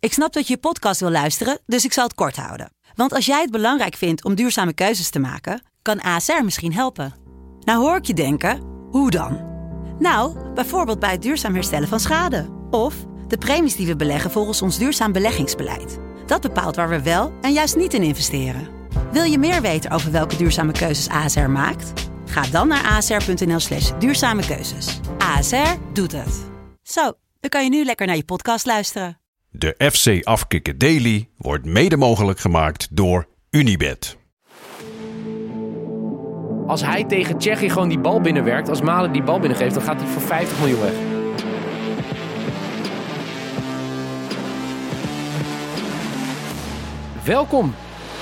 Ik snap dat je podcast wil luisteren, dus ik zal het kort houden. Want als jij het belangrijk vindt om duurzame keuzes te maken, kan ASR misschien helpen. Nou hoor ik je denken, hoe dan? Nou, bijvoorbeeld bij het duurzaam herstellen van schade. Of de premies die we beleggen volgens ons duurzaam beleggingsbeleid. Dat bepaalt waar we wel en juist niet in investeren. Wil je meer weten over welke duurzame keuzes ASR maakt? Ga dan naar asr.nl/duurzame keuzes. ASR doet het. Zo, dan kan je nu lekker naar je podcast luisteren. De FC Afkikken Daily wordt mede mogelijk gemaakt door Unibet. Als hij tegen Tsjechië gewoon die bal binnenwerkt, als Malen die bal binnengeeft, dan gaat hij voor 50 miljoen weg. Welkom.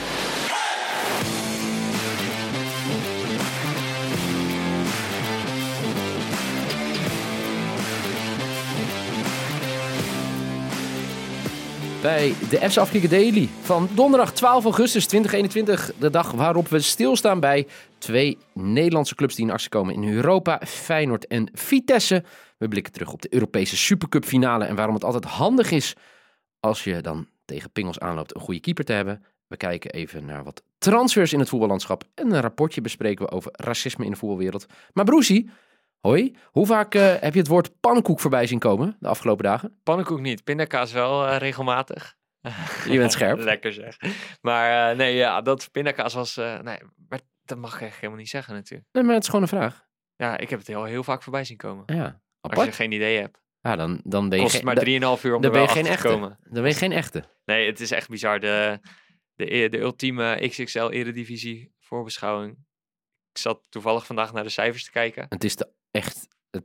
Bij de FC Afkikken Daily van donderdag 12 augustus 2021. De dag waarop we stilstaan bij twee Nederlandse clubs die in actie komen in Europa. Feyenoord en Vitesse. We blikken terug op de Europese Supercup finale en waarom het altijd handig is als je dan tegen pingels aanloopt een goede keeper te hebben. We kijken even naar wat transfers in het voetballandschap en een rapportje bespreken we over racisme in de voetbalwereld. Maar Broesie, hoi, hoe vaak heb je het woord pannenkoek voorbij zien komen de afgelopen dagen? Pannenkoek niet, pindakaas wel regelmatig. Je bent scherp. Lekker zeg. Maar dat pindakaas was... maar dat mag ik echt helemaal niet zeggen natuurlijk. Nee, maar het is gewoon een vraag. Ja, ik heb het heel vaak voorbij zien komen. Ja, als je geen idee hebt. Ja, dan ben je kost het maar 3,5 uur om er wel achter te komen. Dan ben je geen echte. Nee, het is echt bizar. De ultieme XXL Eredivisie voorbeschouwing. Ik zat toevallig vandaag naar de cijfers te kijken. Het is echt...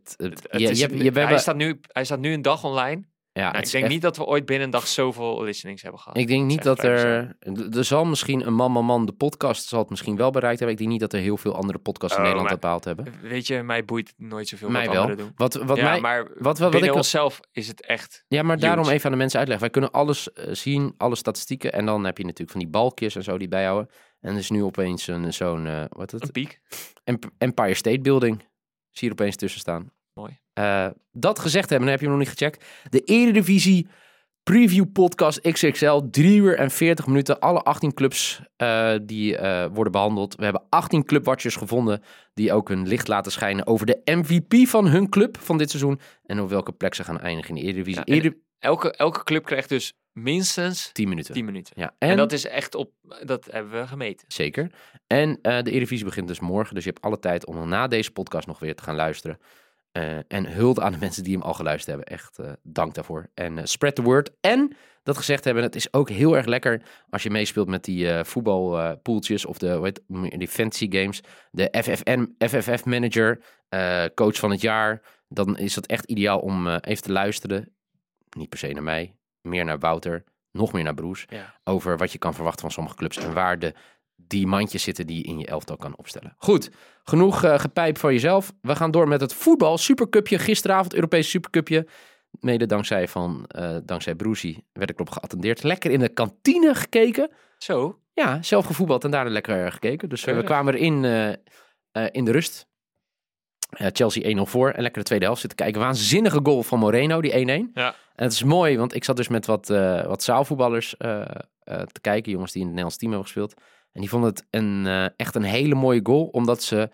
Hij staat nu een dag online. Ja, ik denk niet dat we ooit binnen een dag zoveel listenings hebben gehad. Ik denk niet dat er zal misschien een man de podcast zal het misschien wel bereikt hebben. Ik denk niet dat er heel veel andere podcasts in Nederland dat behaald hebben. Weet je, mij boeit nooit zoveel mij wat wel. anderen doen. Maar binnen onszelf is het echt Ja, maar huge. Daarom even aan de mensen uitleggen. Wij kunnen alles zien, alle statistieken. En dan heb je natuurlijk van die balkjes en zo die bijhouden. En er is nu opeens zo'n een piek. Empire State Building. Zie je er opeens tussen staan. Mooi. Dat gezegd hebben, dan heb je hem nog niet gecheckt. De Eredivisie Preview Podcast XXL, 3 uur en 40 minuten. Alle 18 clubs die worden behandeld. We hebben 18 clubwatchers gevonden die ook hun licht laten schijnen over de MVP van hun club van dit seizoen. En op welke plek ze gaan eindigen in de Eredivisie. Elke club krijgt dus minstens 10 minuten. 10 minuten. Ja, en dat is echt dat hebben we gemeten. Zeker. En de Eredivisie begint dus morgen. Dus je hebt alle tijd om na deze podcast nog weer te gaan luisteren. En hulde aan de mensen die hem al geluisterd hebben. Echt dank daarvoor. En spread the word. En dat gezegd hebben, het is ook heel erg lekker als je meespeelt met die voetbalpoeltjes of die fantasy games. De FFF manager, coach van het jaar. Dan is dat echt ideaal om even te luisteren. Niet per se naar mij, meer naar Wouter, nog meer naar Broes. Ja. Over wat je kan verwachten van sommige clubs en waar die mandjes zitten die je in je elftal kan opstellen. Goed, genoeg gepijp voor jezelf. We gaan door met het voetbal Supercupje. Gisteravond Europese Supercupje. Mede dankzij Broesie werd ik erop geattendeerd. Lekker in de kantine gekeken. Zo? Ja, zelf gevoetbald en daar lekker gekeken. Dus we kwamen erin in de rust. Chelsea 1-0 voor en lekker de tweede helft zitten kijken. Waanzinnige goal van Moreno, die 1-1. Ja. En het is mooi, want ik zat dus met wat zaalvoetballers te kijken. Jongens die in het Nederlands team hebben gespeeld. En die vonden het echt een hele mooie goal. Omdat ze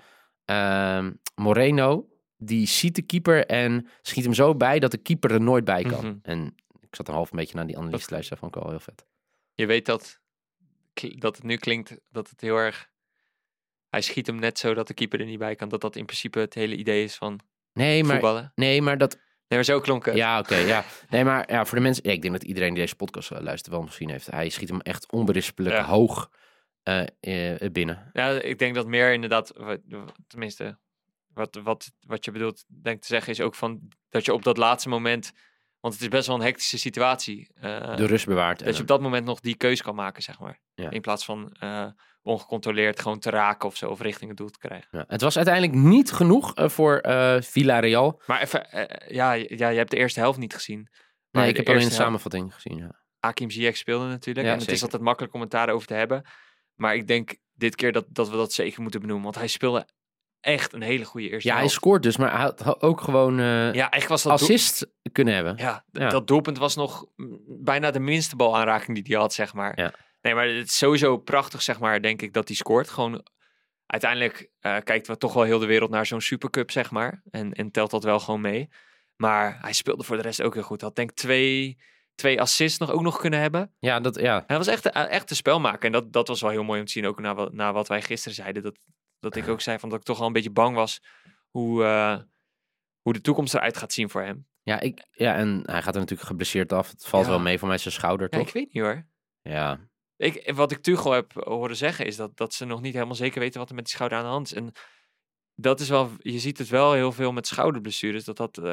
Moreno, die ziet de keeper en schiet hem zo bij dat de keeper er nooit bij kan. Mm-hmm. En ik zat een beetje naar die analyse te luisteren. Vond ik wel heel vet. Je weet dat het nu klinkt dat het heel erg... Hij schiet hem net zo dat de keeper er niet bij kan. Dat in principe het hele idee is van voetballen. Nee, maar zo klonk het. Ja, oké. Ja. Nee, maar voor de mensen... Ja, ik denk dat iedereen die deze podcast luistert wel misschien heeft. Hij schiet hem echt onberispelijk hoog binnen. Ja, ik denk dat meer inderdaad... Tenminste, wat je bedoelt, denk te zeggen is ook van... Dat je op dat laatste moment... Want het is best wel een hectische situatie. De rust bewaart. Dat je op dat moment nog die keus kan maken, zeg maar. Ja. In plaats van ongecontroleerd gewoon te raken of zo. Of richting het doel te krijgen. Ja, het was uiteindelijk niet genoeg voor Villarreal. Maar even, je hebt de eerste helft niet gezien. Nee, ik heb alleen de samenvatting gezien, ja. Hakim Ziyech speelde natuurlijk. Ja, en het is altijd makkelijk om het daarover te hebben. Maar ik denk dit keer dat we dat zeker moeten benoemen. Want hij speelde echt een hele goede eerste Ja, hij helft. scoort dus, maar hij had ook gewoon Eigenlijk was dat assist kunnen hebben. Ja, Ja. dat doelpunt was nog bijna de minste balaanraking die hij had, zeg maar. Ja. Nee, maar het is sowieso prachtig, zeg maar, denk ik, dat hij scoort. Gewoon, uiteindelijk kijkt we toch wel heel de wereld naar zo'n Supercup, zeg maar. En telt dat wel gewoon mee. Maar hij speelde voor de rest ook heel goed. Had denk ik twee assists ook nog kunnen hebben. Ja, Hij was echt een spelmaker. En dat was wel heel mooi om te zien, ook na wat wij gisteren zeiden. Dat ik ook zei van dat ik toch wel een beetje bang was hoe de toekomst eruit gaat zien voor hem. En hij gaat er natuurlijk geblesseerd af. Het valt Ja. wel mee voor mij zijn schouder, Ja, toch? ik weet niet hoor. Ja. Wat ik Tuchel heb horen zeggen is dat ze nog niet helemaal zeker weten wat er met die schouder aan de hand is. En dat is wel, je ziet het wel heel veel met schouderblessures.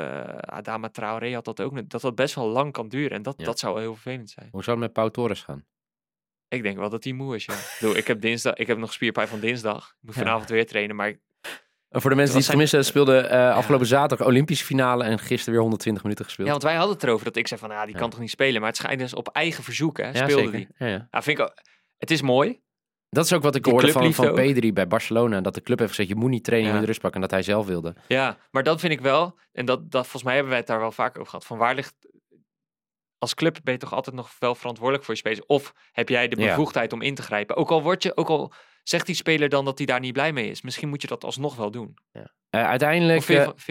Adama Traoré had dat ook, dat best wel lang kan duren. En dat zou wel heel vervelend zijn. Hoe zou het met Pau Torres gaan? Ik denk wel dat hij moe is, ja. Ik heb nog spierpijn van dinsdag. Ik moet vanavond weer trainen, maar En voor de mensen die het gemist hebben, speelde afgelopen zaterdag Olympische finale en gisteren weer 120 minuten gespeeld. ja, want wij hadden het erover dat ik zei van, die kan toch niet spelen. Maar het schijnt dus op eigen verzoek, hè, speelde zeker. die. Ja. Ja, vind ik ook, het is mooi. Dat is ook wat ik Die hoorde club van liefde ook. Pedri bij Barcelona. Dat de club heeft gezegd, je moet niet trainen, je Ja. moet rust pakken. En dat hij zelf wilde. Ja, maar dat vind ik wel, en dat volgens mij hebben wij het daar wel vaker over gehad, van waar ligt, als club ben je toch altijd nog wel verantwoordelijk voor je spelers, of heb jij de bevoegdheid om in te grijpen? Ook al zegt die speler dan dat hij daar niet blij mee is, misschien moet je dat alsnog wel doen. Ja. Uiteindelijk... Of vind je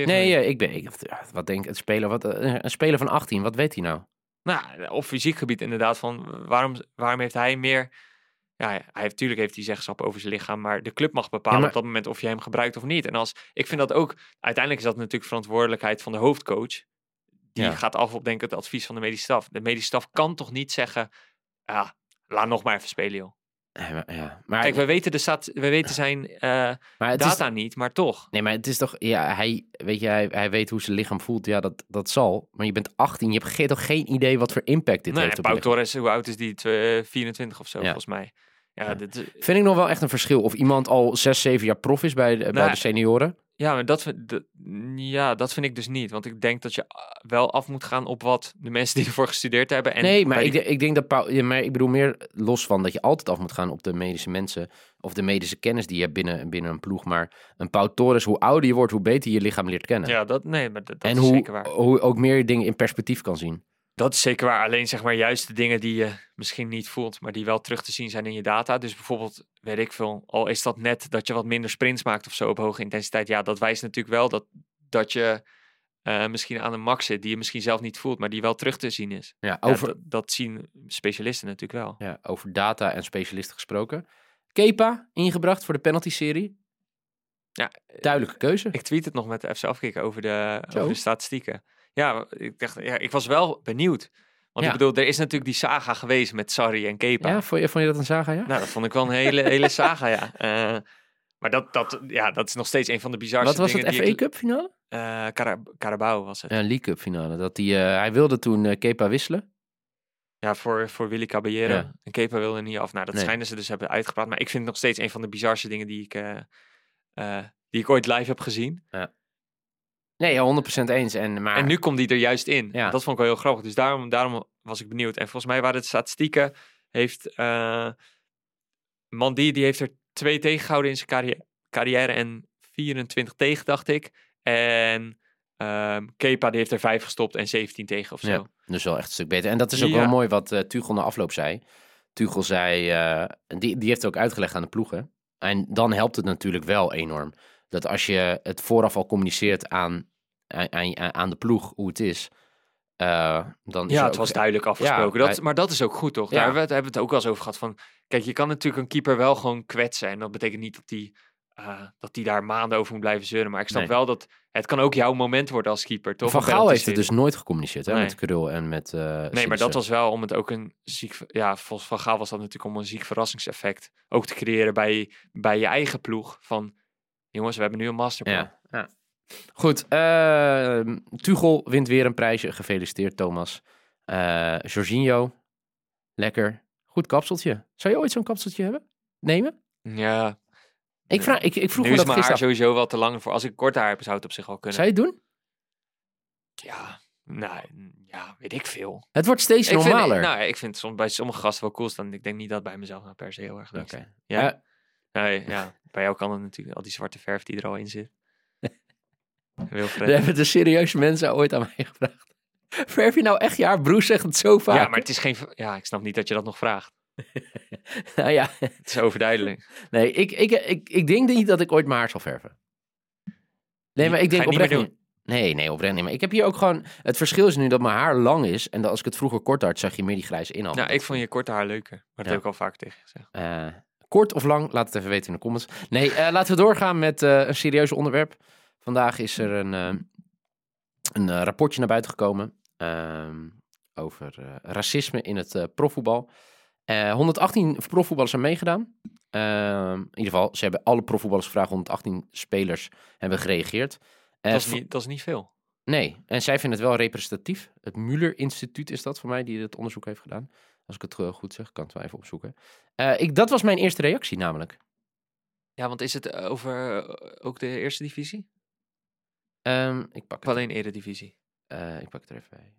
wat denk ik, een speler van 18, wat weet hij nou? Nou, op fysiek gebied inderdaad, van waarom heeft hij meer... Ja, natuurlijk heeft hij zeggenschap over zijn lichaam, maar de club mag bepalen op dat moment of je hem gebruikt of niet. En ik vind dat ook, uiteindelijk is dat natuurlijk verantwoordelijkheid van de hoofdcoach. Die gaat af op, denk ik, het advies van de medische staf. De medische staf kan toch niet zeggen, laat nog maar even spelen, joh. Maar Kijk, we weten zijn data niet, maar toch. Nee, maar het is toch... Ja, hij weet hoe zijn lichaam voelt. Ja, dat zal. Maar je bent 18, je hebt toch geen idee wat voor impact dit heeft op je Pau lichaam. Torres, hoe oud is die? 24 of zo, volgens mij. Ja. Vind ik nog wel echt een verschil. Of iemand al 6, 7 jaar prof is bij de senioren. Ja, maar dat vind ik dus niet. Want ik denk dat je wel af moet gaan op wat de mensen die ervoor gestudeerd hebben. En nee, maar ik denk dat maar ik bedoel meer los van dat je altijd af moet gaan op de medische mensen. Of de medische kennis die je hebt binnen een ploeg. Maar een Pau Torres, hoe ouder je wordt, hoe beter je lichaam leert kennen. Ja, dat en is zeker waar. Hoe ook meer dingen in perspectief kan zien. Dat is zeker waar. Alleen zeg maar juist de dingen die je misschien niet voelt, maar die wel terug te zien zijn in je data. Dus bijvoorbeeld, weet ik veel, al is dat net dat je wat minder sprints maakt of zo op hoge intensiteit. Ja, dat wijst natuurlijk wel dat je misschien aan een max zit die je misschien zelf niet voelt, maar die wel terug te zien is. Ja, dat zien specialisten natuurlijk wel. Ja, over data en specialisten gesproken. Kepa ingebracht voor de penalty-serie. Ja, duidelijke keuze. Ik tweet het nog met de FC Afkikken over de statistieken. Ja, ik was wel benieuwd. Want ik bedoel, er is natuurlijk die saga geweest met Sarri en Kepa. Ja, vond je dat een saga, ja? Nou, dat vond ik wel een hele saga, ja. Maar dat is nog steeds een van de bizarste dingen. Wat was het, FA Cup finale? Carabao was het. Een League Cup finale. Hij wilde toen Kepa wisselen. Ja, voor Willy Caballero. Ja. En Kepa wilde niet af. Nou, dat schijnen ze dus hebben uitgepraat. Maar ik vind het nog steeds een van de bizarste dingen die ik ooit live heb gezien. Ja. Nee, 100% eens. En nu komt die er juist in. Ja. Dat vond ik wel heel grappig. Dus daarom was ik benieuwd. En volgens mij waren het statistieken. Heeft Mandi, die heeft er 2 tegengehouden in zijn carrière. En 24 tegen, dacht ik. En Kepa, die heeft er 5 gestopt en 17 tegen of zo. Ja, dus wel echt een stuk beter. En dat is ook wel mooi wat Tuchel na afloop zei. Tuchel zei, die heeft het ook uitgelegd aan de ploegen. En dan helpt het natuurlijk wel enorm. Dat als je het vooraf al communiceert aan de ploeg hoe het is, dan is het was duidelijk afgesproken. Ja, maar dat is ook goed, toch? Ja. Daar hebben we het ook wel eens over gehad. Van, kijk, je kan natuurlijk een keeper wel gewoon kwetsen. En dat betekent niet dat die daar maanden over moet blijven zeuren. Maar ik snap wel dat het kan ook jouw moment worden als keeper, toch? Van Gaal heeft het dus nooit gecommuniceerd, hè, met Krul en met... nee, maar dat was wel om het ook een ziek... Ja, volgens Van Gaal was dat natuurlijk om een ziek verrassingseffect ook te creëren bij je eigen ploeg. Van, jongens, we hebben nu een masterplan. Ja. Goed, Tuchel wint weer een prijsje. Gefeliciteerd, Thomas. Jorginho, lekker. Goed kapseltje. Zou je ooit zo'n kapseltje nemen? Ja. Ik vroeg nu me dat is mijn haar gisteren. sowieso wel te lang voor. Als ik kort haar heb, zou het op zich wel kunnen. Zou je het doen? Ja, weet ik veel. Het wordt steeds normaler. Ik vind het bij sommige gasten wel cool staan. Ik denk niet dat bij mezelf nou per se heel erg leuk is. Okay. Ja. Nee, ja. bij jou kan het natuurlijk al die zwarte verf die er al in zit. Er hebben de serieuze mensen ooit aan mij gevraagd. Verf je nou echt je haar? Broes zegt het zo vaak. Ja, maar het is geen... Ja, ik snap niet dat je dat nog vraagt. Nou ja. Het is overduidelijk. Nee, ik denk niet dat ik ooit mijn haar zal verven. Nee, maar ik denk oprecht niet. Nee, oprecht niet. Maar ik heb hier ook gewoon... Het verschil is nu dat mijn haar lang is. En dat als ik het vroeger kort had, zag je meer die grijze inhal. Nou, ik vond je korte haar leuker. Maar dat heb ik al vaak tegen je gezegd. Kort of lang? Laat het even weten in de comments. Nee, laten we doorgaan met een serieus onderwerp. Vandaag is er een rapportje naar buiten gekomen over racisme in het profvoetbal. 118 profvoetballers hebben meegedaan. In ieder geval, ze hebben alle profvoetballers gevraagd. 118 spelers hebben gereageerd. Dat is niet veel. Nee, en zij vinden het wel representatief. Het Muller Instituut is dat voor mij, die het onderzoek heeft gedaan. Als ik het goed zeg, kan ik het wel even opzoeken. Dat was mijn eerste reactie namelijk. Ja, want is het over ook de eerste divisie? Ik pak het. Alleen eredivisie. Ik pak het er even bij.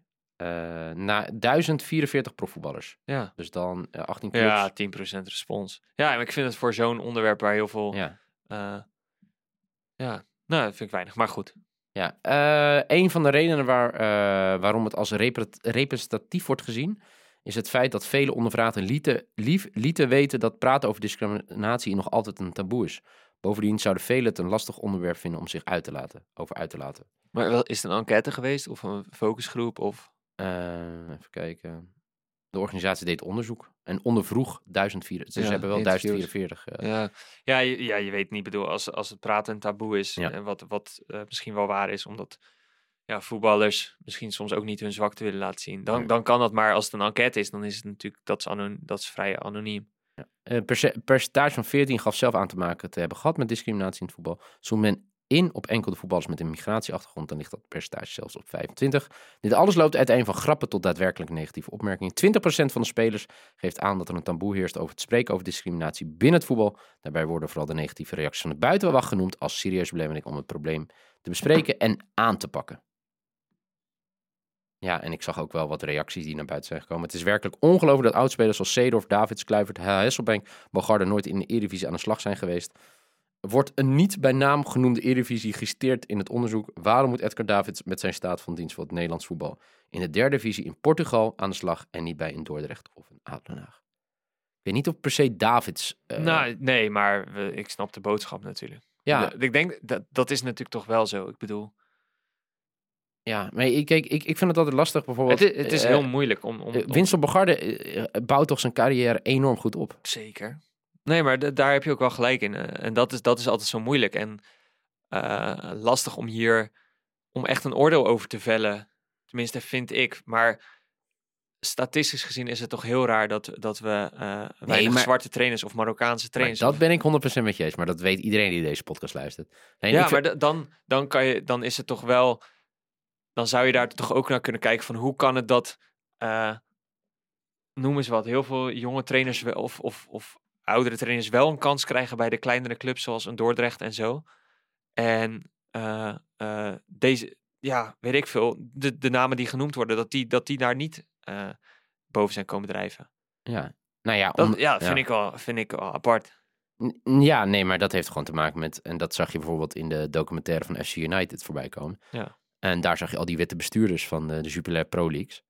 1044 profvoetballers. Ja. Dus dan 18 clubs. Ja, 10% respons. Ja, maar ik vind het voor zo'n onderwerp waar heel veel... Ja. Nou, dat vind ik weinig, maar goed. Ja, een van de redenen waarom het als representatief wordt gezien, is het feit dat vele ondervraagden lieten weten dat praten over discriminatie nog altijd een taboe is. Bovendien zouden velen het een lastig onderwerp vinden om zich uit te laten. Maar is het een enquête geweest of een focusgroep? Of... Even kijken. De organisatie deed onderzoek en ondervroeg 1044. Dus ze hebben wel 1044. Je weet niet, bedoel, als het praten een taboe is, en wat misschien wel waar is, omdat voetballers misschien soms ook niet hun zwakte willen laten zien. Dan kan dat, maar als het een enquête is, dan is het natuurlijk, dat is vrij anoniem. Een percentage van 14 gaf zelf aan te maken te hebben gehad met discriminatie in het voetbal. Zoomt men in op enkel de voetballers met een migratieachtergrond, dan ligt dat percentage zelfs op 25. Dit alles loopt uiteen van grappen tot daadwerkelijk negatieve opmerkingen. 20% van de spelers geeft aan dat er een taboe heerst over het spreken over discriminatie binnen het voetbal. Daarbij worden vooral de negatieve reacties van de buitenwacht genoemd als serieus belemmering om het probleem te bespreken en aan te pakken. Ja, en ik zag ook wel wat reacties die naar buiten zijn gekomen. Het is werkelijk ongelooflijk dat oudspelers zoals Seedorf, Davids, Kluivert, Hesselbank, Bogarde nooit in de Eredivisie aan de slag zijn geweest. Wordt een niet bij naam genoemde Eredivisie gesteerd in het onderzoek. Waarom moet Edgar Davids met zijn staat van dienst voor het Nederlands voetbal in de derde divisie in Portugal aan de slag en niet bij een Dordrecht of een ADO Den Haag? Ik weet niet of per se Davids... Nee, maar ik snap de boodschap natuurlijk. Ja. Ik denk, dat is natuurlijk toch wel zo. Ik bedoel... Ja, maar ik vind het altijd lastig bijvoorbeeld... Het is heel moeilijk om... Winston Bogarde bouwt toch zijn carrière enorm goed op. Zeker. Nee, maar daar heb je ook wel gelijk in. En dat is altijd zo moeilijk. En lastig om echt een oordeel over te vellen. Tenminste, vind ik. Maar statistisch gezien is het toch heel raar dat we weinig zwarte trainers of Marokkaanse trainers... Dat ben ik 100% met je eens. Maar dat weet iedereen die deze podcast luistert. Nee, maar dan is het toch wel... Dan zou je daar toch ook naar kunnen kijken van hoe kan het dat... noem eens wat. Heel veel jonge trainers of oudere trainers wel een kans krijgen bij de kleinere clubs zoals een Dordrecht en zo. En deze, weet ik veel, de namen die genoemd worden, dat die daar niet boven zijn komen drijven. Ja, nou ja. Vind ik wel apart. Ja, nee, maar dat heeft gewoon te maken met, en dat zag je bijvoorbeeld in de documentaire van FC United voorbij komen. Ja. En daar zag je al die witte bestuurders van de Jupiler Pro Leagues.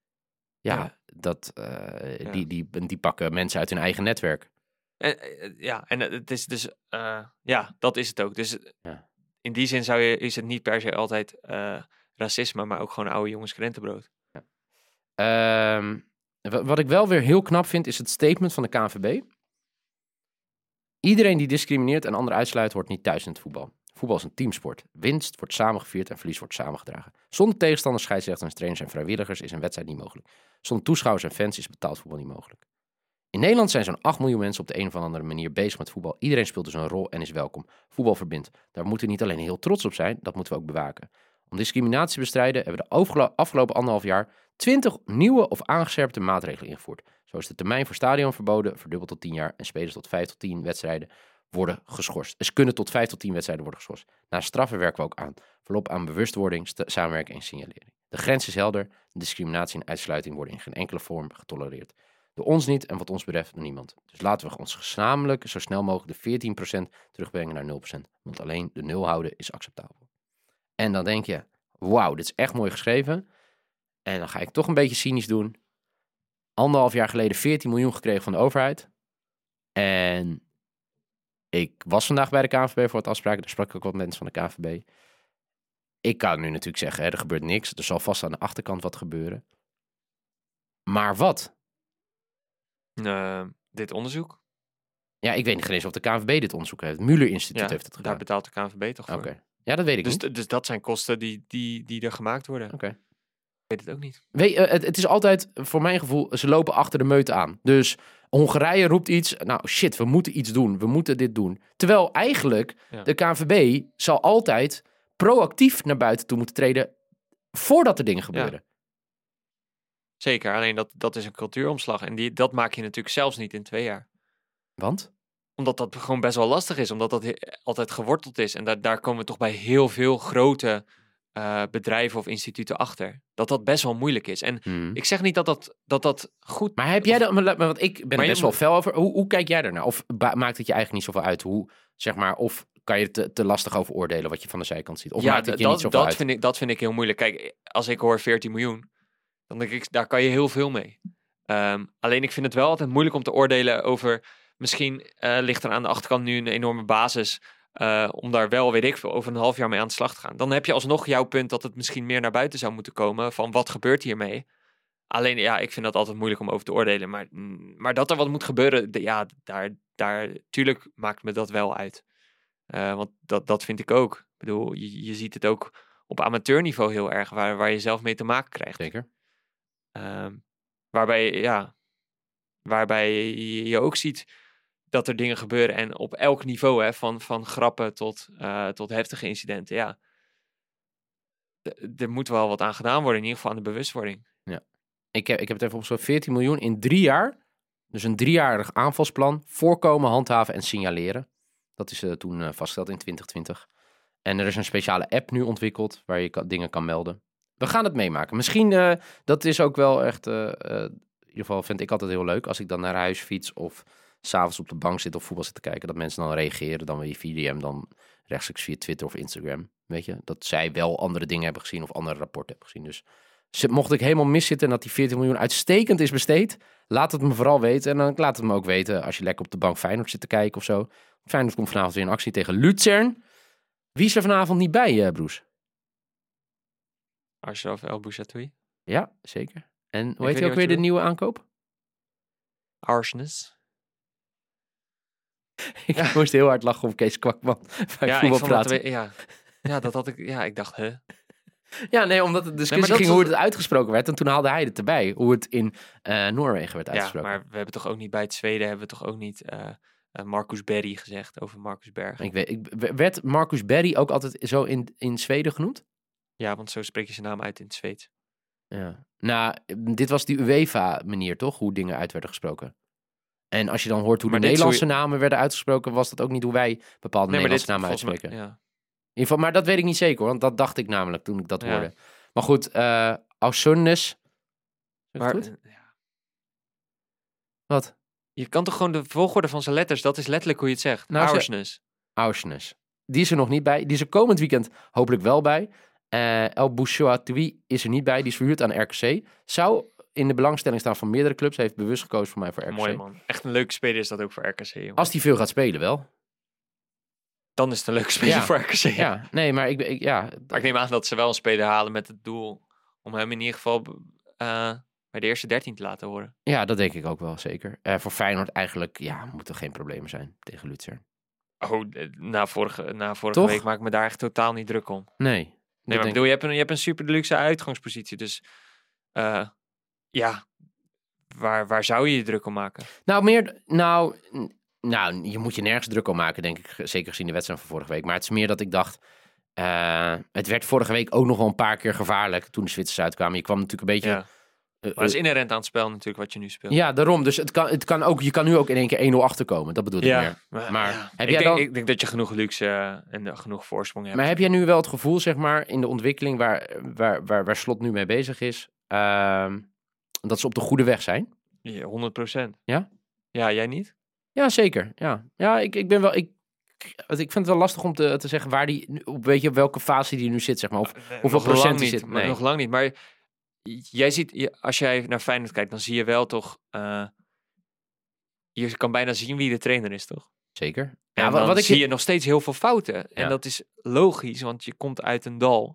Die pakken mensen uit hun eigen netwerk. En het is dus... dat is het ook. Dus in die zin is het niet per se altijd racisme, maar ook gewoon oude jongens krentenbrood. Ja. Wat ik wel weer heel knap vind, is het statement van de KNVB. Iedereen die discrimineert en anderen uitsluit, hoort niet thuis in het voetbal. Voetbal is een teamsport. Winst wordt samengevierd en verlies wordt samengedragen. Zonder tegenstanders, scheidsrechters, trainers en vrijwilligers is een wedstrijd niet mogelijk. Zonder toeschouwers en fans is betaald voetbal niet mogelijk. In Nederland zijn zo'n 8 miljoen mensen op de een of andere manier bezig met voetbal. Iedereen speelt dus een rol en is welkom. Voetbal verbindt. Daar moeten we niet alleen heel trots op zijn, dat moeten we ook bewaken. Om discriminatie te bestrijden hebben we de afgelopen 1,5 jaar 20 nieuwe of aangescherpte maatregelen ingevoerd. Zo is de termijn voor stadionverboden verdubbeld tot 10 jaar en spelers tot 5 tot 10 wedstrijden worden geschorst. Dus kunnen tot 5 tot 10 wedstrijden worden geschorst. Na straffen werken we ook aan. Voorop aan bewustwording, samenwerking en signalering. De grens is helder. Discriminatie en uitsluiting worden in geen enkele vorm getolereerd. Door ons niet en wat ons betreft door niemand. Dus laten we ons gezamenlijk zo snel mogelijk de 14% terugbrengen naar 0%. Want alleen de 0 houden is acceptabel. En dan denk je, wauw, dit is echt mooi geschreven. En dan ga ik toch een beetje cynisch doen. 1,5 jaar geleden 14 miljoen gekregen van de overheid. En ik was vandaag bij de KNVB voor het afspraken. Daar sprak ik ook wat mensen van de KNVB. Ik kan nu natuurlijk zeggen, er gebeurt niks. Er zal vast aan de achterkant wat gebeuren. Maar wat? Dit onderzoek. Ja, ik weet niet eens of de KNVB dit onderzoek heeft. Het Muller-instituut heeft het gedaan. Daar betaalt de KNVB toch voor. Oké. Ja, dat weet ik niet. Dus dat zijn kosten die er gemaakt worden. Oké. Ik weet het ook niet. Het is altijd, voor mijn gevoel, ze lopen achter de meute aan. Dus Hongarije roept iets. Nou, shit, we moeten iets doen. We moeten dit doen. Terwijl eigenlijk de KNVB zal altijd proactief naar buiten toe moeten treden voordat er dingen gebeuren. Ja. Zeker, alleen dat is een cultuuromslag. En dat maak je natuurlijk zelfs niet in 2 jaar. Want? Omdat dat gewoon best wel lastig is. Omdat dat altijd geworteld is. En daar komen we toch bij heel veel grote bedrijven of instituten achter. Dat best wel moeilijk is. En ik zeg niet dat goed... Maar heb jij want ik ben er best wel fel over. Hoe kijk jij daarnaar? Of maakt het je eigenlijk niet zoveel uit? Hoe, zeg maar, of kan je te lastig over oordelen wat je van de zijkant ziet? Of maakt het je niet zoveel uit? Dat vind ik heel moeilijk. Kijk, als ik hoor 14 miljoen, dan denk ik, daar kan je heel veel mee. Alleen ik vind het wel altijd moeilijk om te oordelen over... Misschien ligt er aan de achterkant nu een enorme basis... om daar wel, weet ik veel, over een half jaar mee aan de slag te gaan. Dan heb je alsnog jouw punt dat het misschien meer naar buiten zou moeten komen... van wat gebeurt hiermee? Alleen, ja, ik vind dat altijd moeilijk om over te oordelen. Maar dat er wat moet gebeuren, daar tuurlijk maakt me dat wel uit. Want dat vind ik ook. Ik bedoel, je ziet het ook op amateurniveau heel erg... waar je zelf mee te maken krijgt. Zeker. Waarbij je ook ziet... dat er dingen gebeuren en op elk niveau, hè, van grappen tot heftige incidenten, ja. Er moet wel wat aan gedaan worden, in ieder geval aan de bewustwording. Ja. Ik heb het even op zo'n 14 miljoen in 3 jaar. Dus een 3-jarig aanvalsplan. Voorkomen, handhaven en signaleren. Dat is toen vastgesteld in 2020. En er is een speciale app nu ontwikkeld waar je dingen kan melden. We gaan het meemaken. Misschien, dat is ook wel echt, in ieder geval vind ik altijd heel leuk, als ik dan naar huis fiets of 's avonds op de bank zit of voetbal zit te kijken, dat mensen dan reageren, dan weer via DM, dan rechtstreeks via Twitter of Instagram. Weet je, dat zij wel andere dingen hebben gezien of andere rapporten hebben gezien. Dus mocht ik helemaal miszitten en dat die 14 miljoen uitstekend is besteed, laat het me vooral weten. En dan laat het me ook weten als je lekker op de bank Feyenoord zit te kijken of zo. Feyenoord komt vanavond weer in actie tegen Luzern. Wie is er vanavond niet bij, Broes? Achraf El Bouchatoui. Ja, zeker. En hoe heet hij ook weer, de nieuwe aankoop? Arsnes. Ik moest heel hard lachen op Kees Kwakman. Dat had ik. Ja, ik dacht, hè? Ja, nee, omdat het discussie ging hoe het uitgesproken werd. En toen haalde hij het erbij. Hoe het in Noorwegen werd uitgesproken. Ja, maar we hebben toch ook niet bij het Zweden... hebben we toch ook niet Marcus Berry gezegd over Marcus Berg. Werd Marcus Berry ook altijd zo in Zweden genoemd? Ja, want zo spreek je zijn naam uit in het Zweeds. Ja. Nou, dit was die UEFA-manier, toch? Hoe dingen uit werden gesproken. En als je dan hoort hoe de Nederlandse namen werden uitgesproken, was dat ook niet hoe wij bepaalde Nederlandse namen uitspreken. In ieder geval, maar dat weet ik niet zeker, want dat dacht ik namelijk toen ik dat hoorde. Maar goed, Ausunnes. Wat? Je kan toch gewoon de volgorde van zijn letters, dat is letterlijk hoe je het zegt. Ausunnes. Die is er nog niet bij. Die is er komend weekend hopelijk wel bij. El Bouchatoui is er niet bij. Die is verhuurd aan RKC. Zou in de belangstelling staan van meerdere clubs. Hij heeft bewust gekozen voor mij voor RKC. Mooi man. Echt een leuke speler is dat ook voor RKC. Jongen. Als hij veel gaat spelen wel. Dan is het een leuke speler voor RKC. Ja, nee, maar Maar ik neem aan dat ze wel een speler halen met het doel om hem in ieder geval bij de eerste 13 te laten horen. Ja, dat denk ik ook wel, zeker. Voor Feyenoord eigenlijk, moeten geen problemen zijn tegen Luzern. Oh, na vorige week maak ik me daar echt totaal niet druk om. Nee. Maar ik bedoel, je hebt een super deluxe uitgangspositie. Dus waar zou je je druk om maken? Nou, je moet je nergens druk om maken, denk ik. Zeker gezien de wedstrijd van vorige week. Maar het is meer dat ik dacht, het werd vorige week ook nog wel een paar keer gevaarlijk toen de Zwitsers uitkwamen. Je kwam natuurlijk een beetje... Ja. Maar het is inherent aan het spel natuurlijk wat je nu speelt. Ja, daarom. Dus het kan ook, je kan nu ook in één keer 1-0 achterkomen. Dat bedoel ik meer. Maar ik denk dat je genoeg luxe en genoeg voorsprong hebt. Maar heb jij nu wel het gevoel, zeg maar, in de ontwikkeling waar Slot nu mee bezig is, dat ze op de goede weg zijn? Ja, 100%. Ja? Ja, jij niet? Ja, zeker. Ja, ik ben wel... Ik vind het wel lastig om te zeggen waar die... Weet je, op welke fase die nu zit, zeg maar. Of hoeveel nog procent lang die niet, zit. maar Nee. nog lang niet. Maar jij ziet, als jij naar Feyenoord kijkt, dan zie je wel toch... je kan bijna zien wie de trainer is, toch? Zeker. En Ja, dan wat ik zie je nog steeds heel veel fouten. Ja. En dat is logisch, want je komt uit een dal.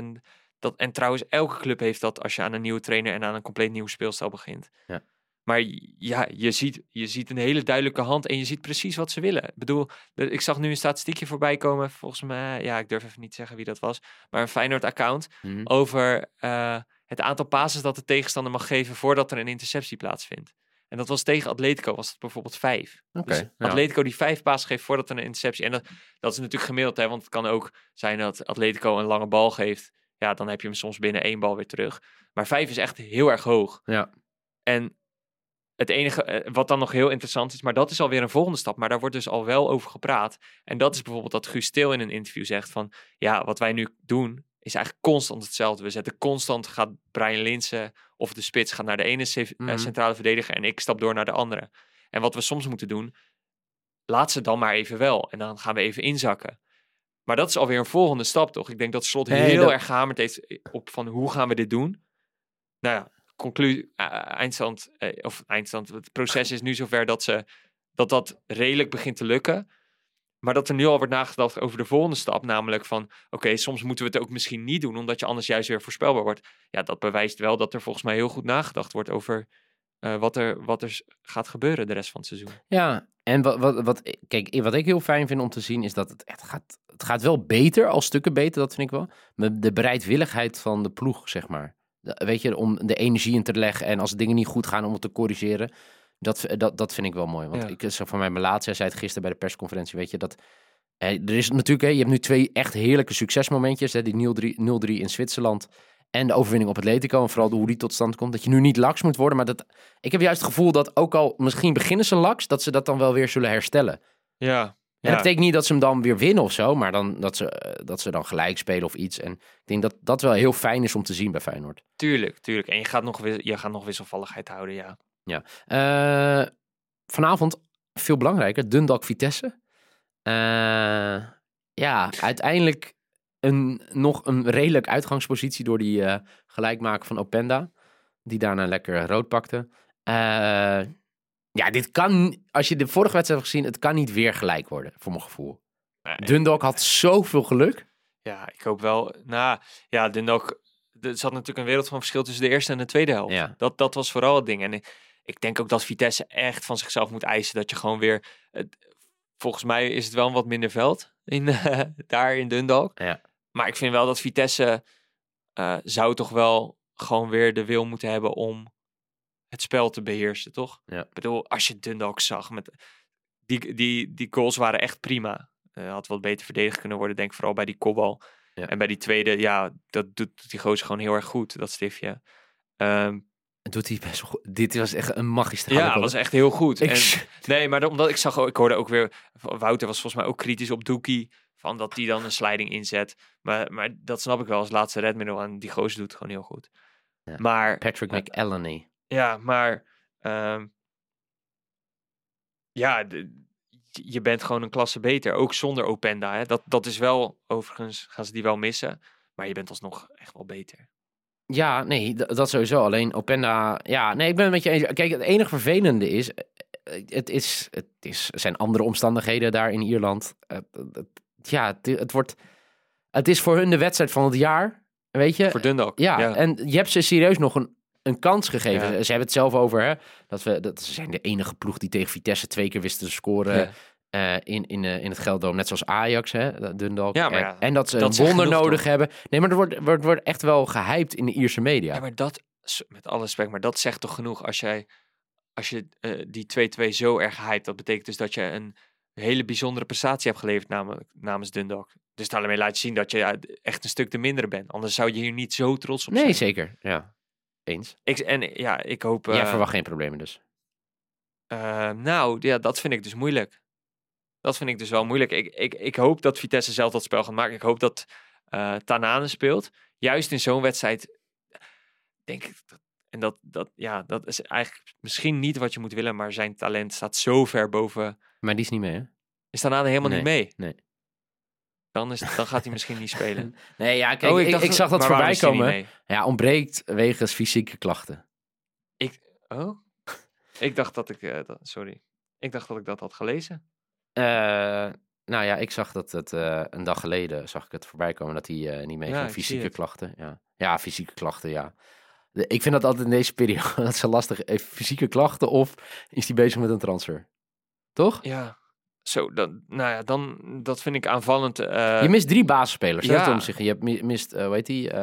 En trouwens, elke club heeft dat als je aan een nieuwe trainer en aan een compleet nieuw speelstijl begint. Ja. Maar ja, je ziet een hele duidelijke hand en je ziet precies wat ze willen. Ik bedoel, ik zag nu een statistiekje voorbij komen. Volgens mij, ja, ik durf even niet te zeggen wie dat was. Maar een Feyenoord-account over het aantal passes dat de tegenstander mag geven voordat er een interceptie plaatsvindt. En dat was tegen Atletico, was het bijvoorbeeld 5. Oké, Dus ja. Atletico die 5 passes geeft voordat er een interceptie. En dat is natuurlijk gemiddeld, hè, want het kan ook zijn dat Atletico een lange bal geeft. Ja, dan heb je hem soms binnen 1 bal weer terug. Maar 5 is echt heel erg hoog. Ja. En het enige wat dan nog heel interessant is, maar dat is alweer een volgende stap. Maar daar wordt dus al wel over gepraat. En dat is bijvoorbeeld dat Guus Til in een interview zegt van, ja, wat wij nu doen is eigenlijk constant hetzelfde. We zetten constant, gaat Brian Linssen of de spits gaat naar de ene centrale verdediger en ik stap door naar de andere. En wat we soms moeten doen, laat ze dan maar even wel. En dan gaan we even inzakken. Maar dat is alweer een volgende stap, toch? Ik denk dat Slot heel erg gehamerd heeft op van hoe gaan we dit doen? Nou ja, eindstand, het proces is nu zover dat redelijk begint te lukken. Maar dat er nu al wordt nagedacht over de volgende stap. Namelijk van, oké, soms moeten we het ook misschien niet doen, omdat je anders juist weer voorspelbaar wordt. Ja, dat bewijst wel dat er volgens mij heel goed nagedacht wordt over wat er gaat gebeuren de rest van het seizoen. Ja, en wat ik heel fijn vind om te zien is dat het gaat wel beter, al stukken beter, dat vind ik wel. Maar de bereidwilligheid van de ploeg, zeg maar. Weet je, om de energie in te leggen en als dingen niet goed gaan, om het te corrigeren. Dat vind ik wel mooi. Want ik van mijn laatste zei het gisteren bij de persconferentie, weet je, dat er is natuurlijk, je hebt nu 2 echt heerlijke succesmomentjes, hè, die 0-3 in Zwitserland en de overwinning op Atletico en vooral hoe die tot stand komt, dat je nu niet laks moet worden, maar ik heb juist het gevoel dat ook al misschien beginnen ze laks, dat ze dat dan wel weer zullen herstellen. Ja. En dat betekent niet dat ze hem dan weer winnen of zo, maar dan dat ze dan gelijk spelen of iets. En ik denk dat dat wel heel fijn is om te zien bij Feyenoord. Tuurlijk. En je gaat nog wisselvalligheid houden, ja. Ja. Vanavond, veel belangrijker, Dundalk Vitesse. Ja, uiteindelijk nog een redelijk uitgangspositie door die gelijkmaker van Openda. Die daarna lekker rood pakte. Ja, dit kan, als je de vorige wedstrijd hebt gezien, het kan niet weer gelijk worden, voor mijn gevoel. Nee. Dundalk had zoveel geluk. Ja, ik hoop wel. Nou, ja, Dundalk, er zat natuurlijk een wereld van verschil tussen de eerste en de tweede helft. Ja. Dat was vooral het ding. En ik denk ook dat Vitesse echt van zichzelf moet eisen dat je gewoon weer... volgens mij is het wel een wat minder veld daar in Dundalk. Ja. Maar ik vind wel dat Vitesse zou toch wel gewoon weer de wil moeten hebben om het spel te beheersen, toch? Ja. Ik bedoel, als je Dundalk zag, die goals waren echt prima. Had wat beter verdedigd kunnen worden, denk ik vooral bij die kopbal. Ja. En bij die tweede, ja, dat doet die gozer gewoon heel erg goed, dat stiftje. Doet hij best wel goed. Dit was echt een magistrale Ja, goal. dat was echt heel goed. Nee, maar omdat ik hoorde ook weer, Wouter was volgens mij ook kritisch op Doekie, van dat die dan een sliding inzet. Maar dat snap ik wel als laatste redmiddel en die gozer doet het gewoon heel goed. Ja. Maar Patrick McElhenney. ja, maar je bent gewoon een klasse beter. Ook zonder Openda. Hè. Dat is wel, overigens gaan ze die wel missen. Maar je bent alsnog echt wel beter. Ja, nee, dat sowieso. Alleen Openda... Ja, nee, ik ben het met je eens. Kijk, het enige vervelende is... Het zijn andere omstandigheden daar in Ierland. Het is voor hun de wedstrijd van het jaar. Weet je? Voor Dundalk. Ja, en je hebt ze serieus nog een kans gegeven. Ja. Ze hebben het zelf over, hè, dat ze zijn de enige ploeg die tegen Vitesse 2 keer wisten te scoren in het Gelderdoom. Net zoals Ajax, hè, Dundalk. Ja, maar en dat ze dat een wonder genoeg, nodig toch? hebben. Nee, maar er wordt echt wel gehyped in de Ierse media. Ja, maar dat, met alle respect, maar dat zegt toch genoeg als je die 2-2 zo erg hypt. Dat betekent dus dat je een hele bijzondere prestatie hebt geleverd namens Dundalk. Dus daarmee laat je zien dat je echt een stuk te mindere bent. Anders zou je hier niet zo trots op zijn. Nee, zeker. Ja, eens. Ik hoop... Jij verwacht geen problemen dus. Nou, ja, dat vind ik dus moeilijk. Dat vind ik dus wel moeilijk. Ik hoop dat Vitesse zelf dat spel gaat maken. Ik hoop dat Tanane speelt. Juist in zo'n wedstrijd denk ik En dat is eigenlijk misschien niet wat je moet willen, maar zijn talent staat zo ver boven. Maar die is niet mee, hè? Is Tanane helemaal niet mee? Nee. Dan gaat hij misschien niet spelen. Nee, ja, kijk, ik zag dat voorbij komen. Ja, ontbreekt wegens fysieke klachten. Ik dacht dat ik... sorry. Ik dacht dat ik dat had gelezen. Nou ja, ik zag dat het een dag geleden zag ik het voorbij komen dat hij niet mee ging. Fysieke klachten. Ja, fysieke klachten, ja. Ik vind dat altijd in deze periode dat zo lastig. Fysieke klachten of is hij bezig met een transfer? Toch? Ja. Zo, dat vind ik aanvallend. Je mist 3 basisspelers. Ja. Om zich. Je mist, hoe heet die?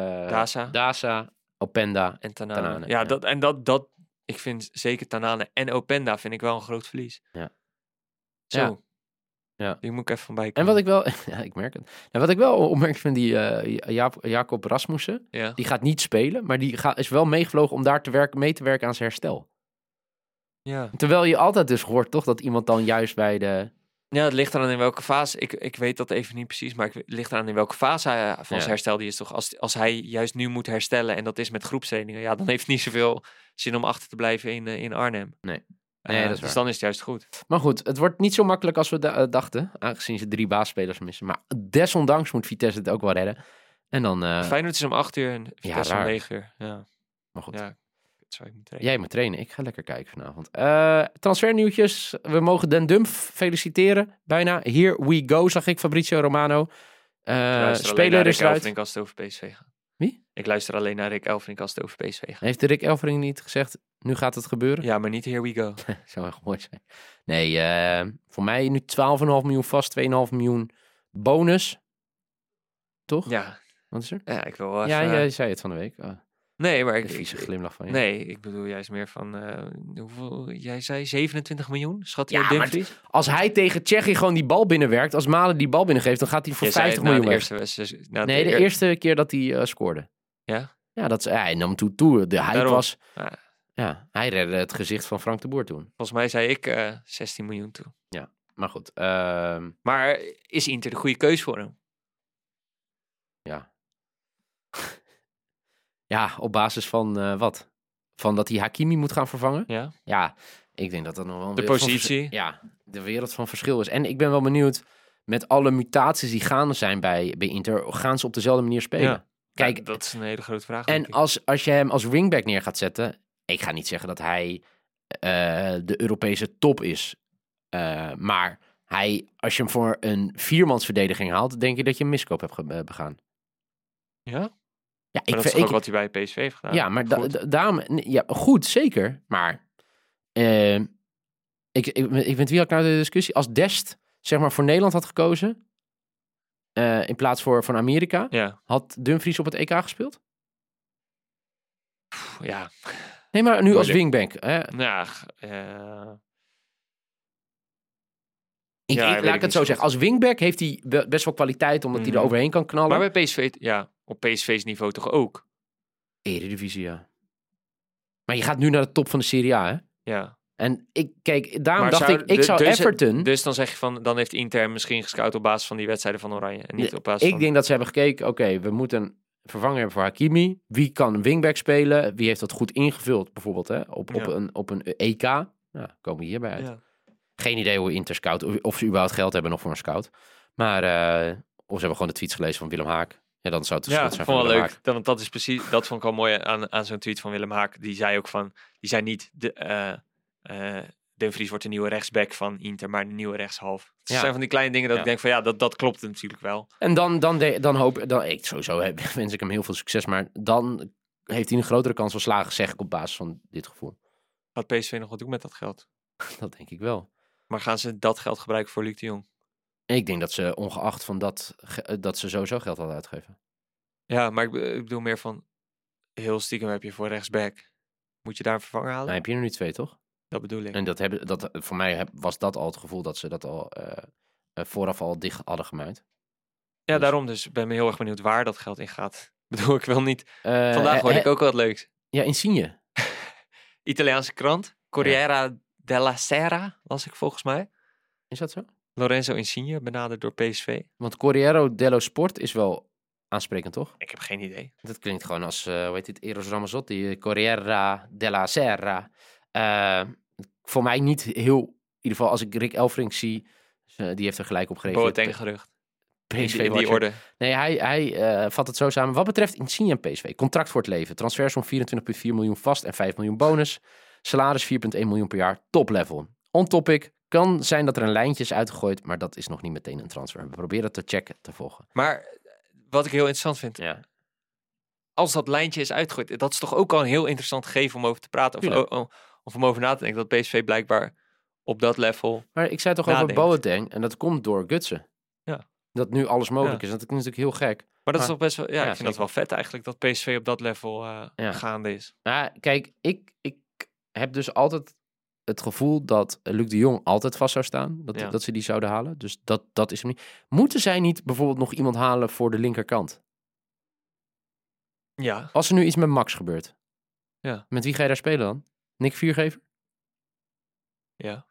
Dasa, Openda en Tanane. Ja. Ik vind zeker Tanane en Openda vind ik wel een groot verlies. Ja. Zo. Ja. Die moet ik even van bij komen. En wat ik wel... Ja, ik merk het. En wat ik wel opmerk van die Jacob Rasmussen. Ja. Die gaat niet spelen, maar die is wel meegevlogen om daar mee te werken aan zijn herstel. Ja. Terwijl je altijd dus hoort, toch, dat iemand dan juist bij de... Ja, het ligt eraan in welke fase. Ik weet dat even niet precies, maar het ligt eraan in welke fase hij van zijn herstel die is. Toch, als hij juist nu moet herstellen en dat is met groepstrainingen, ja, dan heeft het niet zoveel zin om achter te blijven in Arnhem. Nee, dat is dus dan is het juist goed. Maar goed, het wordt niet zo makkelijk als we dachten, aangezien ze 3 basisspelers missen. Maar desondanks moet Vitesse het ook wel redden. En dan... Feyenoord is om 8 uur en Vitesse om 9 uur. Ja. Maar goed. Ja. Jij moet trainen. Ik ga lekker kijken vanavond. Transfernieuwtjes. We mogen Den Dump feliciteren. Bijna. Here we go, zag ik. Fabrizio Romano. Speler is eruit. Ik als het over PSV gaat. Wie? Ik luister alleen naar Rick Elfrink als het over PSV gaat. Heeft Rick Elfrink niet gezegd, nu gaat het gebeuren? Ja, maar niet here we go. Zou echt mooi zijn. Nee, voor mij nu 12,5 miljoen vast, 2,5 miljoen bonus. Toch? Ja. Wat is er? Ja, ik wil wel even... Ja, jij zei het van de week. Nee, maar de vieze glimlach van je. Nee, ik bedoel juist meer van... hoeveel... Jij zei 27 miljoen? Schat je ja, Dumfries? Als hij tegen Tsjechië gewoon die bal binnenwerkt... Als Malen die bal binnengeeft... dan gaat hij voor 50 miljoen weg. De eerste keer dat hij scoorde. Ja? Ja, dat is... Hij nam toe. De hype was... Ja. Ja, hij redde het gezicht van Frank de Boer toen. Volgens mij zei ik 16 miljoen toe. Ja, maar goed. Maar is Inter de goede keus voor hem? Ja. Ja, op basis van wat? Van dat hij Hakimi moet gaan vervangen? Ja. Ja, ik denk dat dat nog wel... De positie? Ja, de wereld van verschil is. En ik ben wel benieuwd, met alle mutaties die gaande zijn bij Inter, gaan ze op dezelfde manier spelen? Ja. Kijk, ja, dat is een hele grote vraag. En als je hem als wingback neer gaat zetten, ik ga niet zeggen dat hij de Europese top is. Maar als je hem voor een 4-mansverdediging haalt, denk je dat je een miskoop hebt begaan. Ja? Ja, maar dat is ook wat hij bij PSV heeft gedaan. Ja, maar daarom... Ja, goed, zeker. Maar ik weet wie had ik nou de discussie? Als Dest, zeg maar, voor Nederland had gekozen, in plaats van Amerika, had Dumfries op het EK gespeeld? Ja. Nee, maar nu als wingback. Ja, laat ik het zo zeggen. Als wingback heeft hij best wel kwaliteit, omdat hij er overheen kan knallen. Maar bij PSV, op PSV's niveau toch ook? Eredivisie, ja. Maar je gaat nu naar de top van de Serie A, hè? Ja. En daarom dacht ik zou Everton... Dus dan zeg je van, dan heeft Inter misschien gescout op basis van die wedstrijden van Oranje. En niet op basis Ik denk dat ze hebben gekeken, oké, we moeten een vervanger hebben voor Hakimi. Wie kan wingback spelen? Wie heeft dat goed ingevuld, bijvoorbeeld, hè? Op een EK. Nou, komen we hierbij uit. Ja. Geen idee hoe Inter scout, of ze überhaupt geld hebben nog voor een scout. Maar, of ze hebben gewoon de tweets gelezen van Willem Haak. Ja, dan zou het schuld zijn van Willem Haak. Want dat is precies, dat vond ik wel mooi aan zo'n tweet van Willem Haak. Die zei ook van, die zei niet, Dumfries wordt de nieuwe rechtsback van Inter, maar de nieuwe rechtshalf. Het zijn van die kleine dingen dat ik denk van, dat klopt natuurlijk wel. En sowieso wens ik hem heel veel succes, maar dan heeft hij een grotere kans van slagen, zeg ik op basis van dit gevoel. Gaat PSV nog wat doen met dat geld? Dat denk ik wel. Maar gaan ze dat geld gebruiken voor Luc de Jong? Ik denk dat ze ongeacht van dat ze sowieso geld hadden uitgegeven. Ja, maar ik bedoel meer van, heel stiekem heb je voor rechtsback. Moet je daar een vervanger halen? Nou, heb je er nu 2, toch? Dat bedoel ik. En voor mij was dat al het gevoel dat ze dat al vooraf al dicht hadden gemuid. Ja, daarom dus. Ik ben heel erg benieuwd waar dat geld in gaat. Bedoel, ik wil niet... Vandaag hoorde ik ook wat leuks. Ja, Insigne. Italiaanse krant. Corriere della Sera, las ik volgens mij. Is dat zo? Lorenzo Insigne, benaderd door PSV. Want Corriere dello Sport is wel aansprekend, toch? Ik heb geen idee. Dat klinkt gewoon als, hoe heet dit, Eros Ramazzotti, Corriere della Sera. Voor mij niet heel, in ieder geval als ik Rick Elfrink zie, die heeft er gelijk op gereageerd. Boateng gerucht. PSV in die orde. Nee, hij vat het zo samen. Wat betreft Insigne en PSV, contract voor het leven. Transfersom 24,4 miljoen vast en 5 miljoen bonus. Salaris 4,1 miljoen per jaar, top level. On topic, kan zijn dat er een lijntje is uitgegooid, maar dat is nog niet meteen een transfer. We proberen het te checken, te volgen. Maar wat ik heel interessant vind, Ja. als dat lijntje is uitgegooid, dat is toch ook al een heel interessant gegeven om over te praten. Of om over na te denken dat PSV blijkbaar op dat level... Maar ik zei toch over Boateng, en dat komt door Gutsen. Ja. Dat nu alles mogelijk is. Dat is natuurlijk heel gek. Maar dat is toch best wel... Ja, ik vind zeker. dat wel vet eigenlijk, dat PSV op dat level gaande is. Maar kijk, ik heb dus altijd het gevoel dat Luc de Jong altijd vast zou staan. Dat ze die zouden halen. Dus dat is hem niet. Moeten zij niet bijvoorbeeld nog iemand halen voor de linkerkant? Ja. Als er nu iets met Max gebeurt. Ja. Met wie ga je daar spelen dan? Nick Viergever? Ja.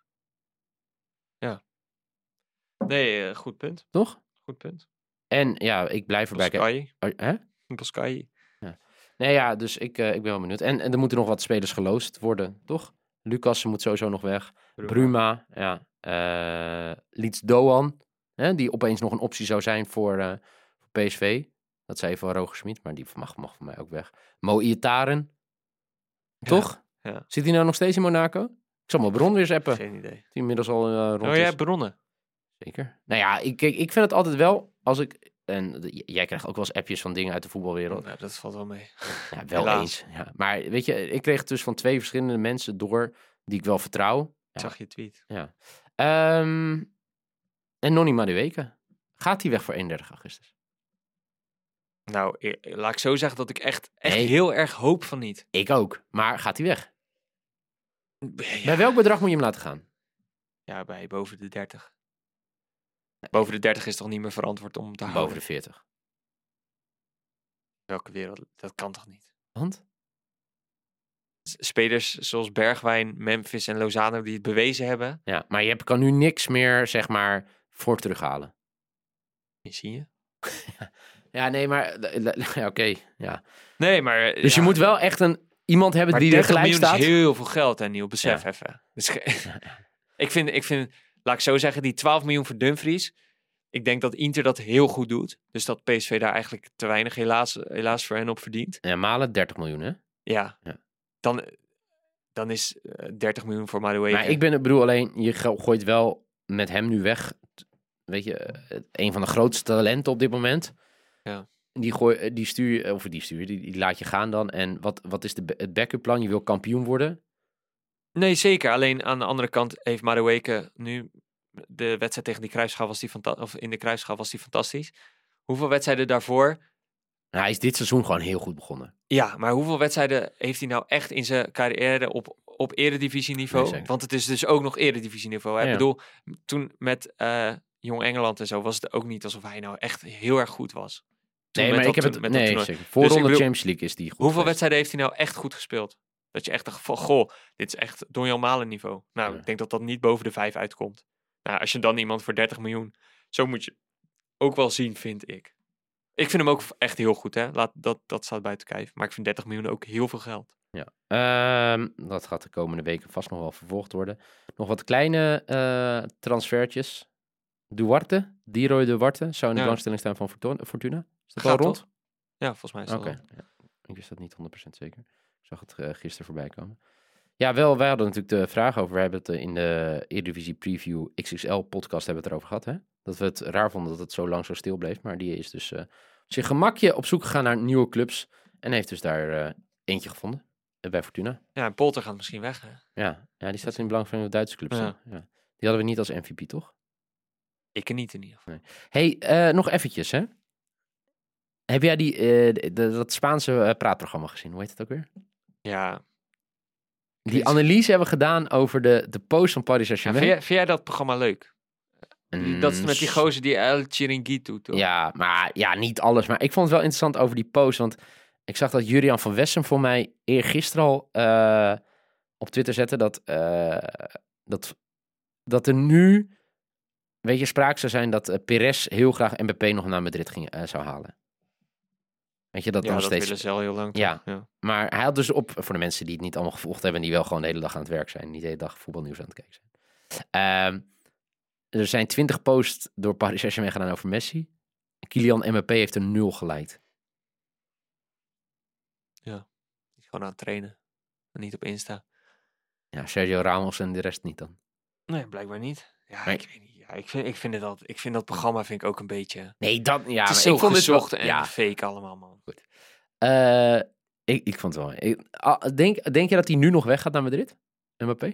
Nee, goed punt. Toch? Goed punt. En ja, ik blijf erbij kijken. Pascal. Nee, ja, dus ik ben wel benieuwd. En er moeten nog wat spelers geloosd worden, toch? Lucas moet sowieso nog weg. Bruma, ja. Leeds Doan, die opeens nog een optie zou zijn voor PSV. Dat zei van Roger Smit, maar die mag voor mij ook weg. Mo Iataren, toch? Ja. Zit hij nou nog steeds in Monaco? Ik zal mijn bron weer eens appen. Geen idee. Die inmiddels al rond jij is. hebt bronnen. Zeker. Nou ja, ik vind het altijd wel, als ik... En jij krijgt ook wel eens appjes van dingen uit de voetbalwereld. Nou, dat valt wel mee. Ja, wel Helaas. eens. Ja. Maar weet je, ik kreeg het dus van 2 verschillende mensen door die ik wel vertrouw. Ik Ja. zag je tweet. Ja. En Nonny Madueke. Gaat hij weg voor 31 augustus? Nou, laat ik zo zeggen dat ik echt Nee. heel erg hoop van niet. Ik ook. Maar gaat hij weg? Ja, Bij welk bedrag moet je hem laten gaan? ja, bij boven de 30. Boven de 30 is toch niet meer verantwoord om te houden? Boven de 40. Welke wereld? Dat kan toch niet? Want? Spelers zoals Bergwijn, Memphis en Lozano die het bewezen hebben. Ja, maar je kan nu niks meer, zeg maar, voor terughalen. Zie je? Ja, nee, maar... Oké, ja. Nee, maar... Dus je moet wel echt iemand hebben maar die er 30 gelijk miljoen staat. is heel veel geld, hè, Niel. Besef Ja. even. Dus, ik vind, laat ik zo zeggen, die 12 miljoen voor Dumfries. Ik denk dat Inter dat heel goed doet. Dus dat PSV daar eigenlijk te weinig helaas voor hen op verdient. Ja, malen 30 miljoen, hè? Ja. Ja. Dan is 30 miljoen voor Madueke. Maar ik bedoel alleen, je gooit wel met hem nu weg. Weet je, een van de grootste talenten op dit moment. Ja. Die stuur je, die laat je gaan dan. En wat is het backup plan? Je wil kampioen worden? Nee, zeker. Alleen aan de andere kant heeft Madueke nu... De wedstrijd tegen die Cruijffschaal in de Cruijffschaal was die fantastisch. Hoeveel wedstrijden daarvoor? Nou, hij is dit seizoen gewoon heel goed begonnen. Ja, maar hoeveel wedstrijden heeft hij nou echt in zijn carrière op eredivisieniveau? Nee, Want het is dus ook nog eredivisieniveau. Hè? Ja. Ik bedoel, toen met Jong Engeland en zo was het ook niet alsof hij nou echt heel erg goed was. Nee, maar ik heb het... Nee, zeker. Voorronde ik bedoel, Champions League is die goed Hoeveel geweest. wedstrijden heeft hij nou echt goed gespeeld? Dat je echt dacht van, goh, dit is echt Donjan Malen niveau. Nou, Ja. ik denk dat dat niet boven de 5 uitkomt. Nou, als je dan iemand voor 30 miljoen... Zo moet je ook wel zien, vind ik. Ik vind hem ook echt heel goed, hè. Dat staat buiten kijf. Maar ik vind 30 miljoen ook heel veel geld. Ja. Dat gaat de komende weken vast nog wel vervolgd worden. Nog wat kleine transfertjes. Diroy Duarte zou in de Ja. belangstelling staan van Fortuna. Is dat Gaat wel rond? toch? Ja, volgens mij is dat Oké. wel. Ja. Ik wist dat niet 100% zeker. Ik zag het gisteren voorbij komen. Ja, wel, wij hadden natuurlijk de vraag over. We hebben het in de Eredivisie Preview XXL podcast hebben we het erover gehad. Hè? Dat we het raar vonden dat het zo lang zo stil bleef. Maar die is dus op zijn gemakje op zoek gegaan naar nieuwe clubs. En heeft dus daar eentje gevonden. Bij Fortuna. Ja, en Polter gaat misschien weg, hè. Ja, die staat in belang van de Duitse clubs. Ja. hè? Ja. Die hadden we niet als MVP, toch? Ik niet in ieder geval. Hey, nog eventjes, hè? Heb jij dat Spaanse praatprogramma gezien? Hoe heet het ook weer? Ja. Die analyse hebben we gedaan over de post van Paris Ja, Saint-Germain. vind jij dat programma leuk? Dat is met die gozer die El Chiringuito, toch? Ja, maar ja, niet alles. Maar ik vond het wel interessant over die post. Want ik zag dat Jurian van Wessem voor mij eergisteren al op Twitter zette dat er nu, weet je, sprake zou zijn dat Perez heel graag Mbappé nog naar Madrid zou halen. Weet je, dat Ja, dan dat steeds... willen ze al heel lang. Ja. Ja. Maar hij had dus voor de mensen die het niet allemaal gevolgd hebben... en die wel gewoon de hele dag aan het werk zijn... niet de hele dag voetbalnieuws aan het kijken zijn. Er zijn 20 posts door Paris Saint-Germain gedaan over Messi. Kylian Mbappé heeft er 0 geleid. Die is gewoon aan het trainen. En niet op Insta. Ja, Sergio Ramos en de rest niet dan. Nee, blijkbaar niet. Ja, Nee. ik weet niet. Ja, ik vind dat programma vind ik ook een beetje... Nee, dat... Ja, het is maar zo ik vond gezocht dit en wel... Ja, fake allemaal, man. ik vond het wel... Denk je dat hij nu nog weggaat naar Madrid? Mbappé?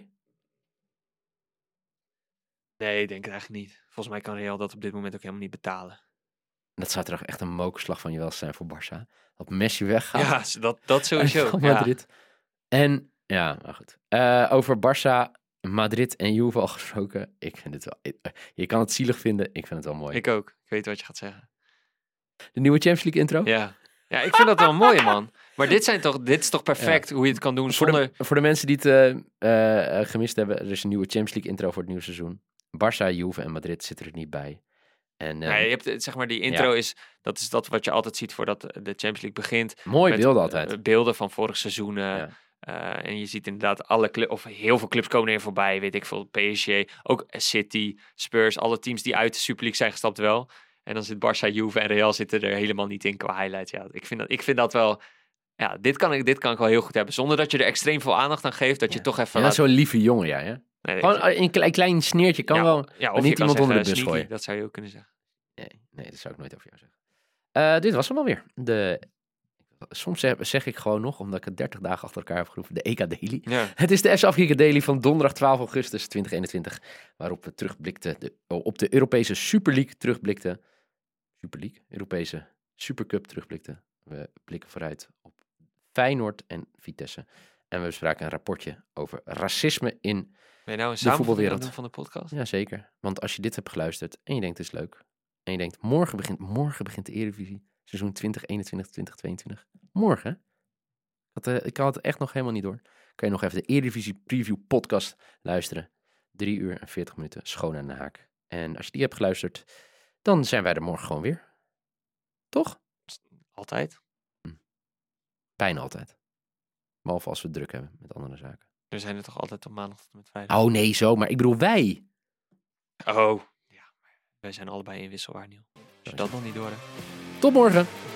Nee, ik denk het eigenlijk niet. Volgens mij kan Real dat op dit moment ook helemaal niet betalen. Dat zou toch echt een mokerslag van je wel zijn voor Barça. Dat Messi weggaat. Ja, dat sowieso. Van Ja. Madrid. En, ja, maar goed. Over Barça, Madrid en Juve al gesproken. Ik vind het wel... Je kan het zielig vinden. Ik vind het wel mooi. Ik ook. Ik weet wat je gaat zeggen. De nieuwe Champions League intro? Ja. Ja, ik vind dat wel mooi, man. Maar dit is toch perfect hoe je het kan doen zonder... Voor de mensen die het gemist hebben. Er is een nieuwe Champions League intro voor het nieuwe seizoen. Barça, Juve en Madrid zitten er niet bij. En, Ja, je hebt, zeg maar, die intro is dat wat je altijd ziet voordat de Champions League begint. Mooi Met, beelden altijd. Beelden van vorig seizoen. Ja. En je ziet inderdaad alle clubs, of heel veel clubs komen er voorbij. Weet ik veel, PSG, ook City, Spurs, alle teams die uit de Super League zijn gestapt wel. En dan zit Barça, Juve en Real zitten er helemaal niet in qua highlights. Ja, ik vind dat wel... Ja, dit kan ik wel heel goed hebben. Zonder dat je er extreem veel aandacht aan geeft. Dat je toch even... Ja, zo'n lieve jongen, ja. Hè? Nee, Gewoon een klein sneertje kan wel... Ja, maar of niet je kan iemand onder de zeggen, bus sneaky, gooien. dat zou je ook kunnen zeggen. Nee, dat zou ik nooit over jou zeggen. Dit was hem alweer. Soms zeg ik gewoon nog, omdat ik het 30 dagen achter elkaar heb geroepen, de EK Daily. Ja. Het is de FC Afrika Daily van donderdag 12 augustus 2021. Waarop we terugblikten op de Europese Super League terugblikten. Super League? Europese Supercup terugblikten. We blikken vooruit op Feyenoord en Vitesse. En we bespraken een rapportje over racisme in Ben je nou een de voetbalwereld. doen van de podcast? Jazeker. Want als je dit hebt geluisterd en je denkt het is leuk. En je denkt morgen begint de Eredivisie. Seizoen 2021-2022. Morgen. Ik had het echt nog helemaal niet door. Kan je nog even de Eredivisie Preview podcast luisteren. 3 uur en 40 minuten schoon aan de haak. En als je die hebt geluisterd, dan zijn wij er morgen gewoon weer. Toch? Altijd. Bijna altijd. Behalve als we het druk hebben met andere zaken. We zijn er toch altijd op maandag tot en met vrijdag. Oh nee, zo. Maar ik bedoel wij. Oh. Ja, wij zijn allebei inwisselbaar, Niel. Als je dat nog niet door hebt. Tot morgen.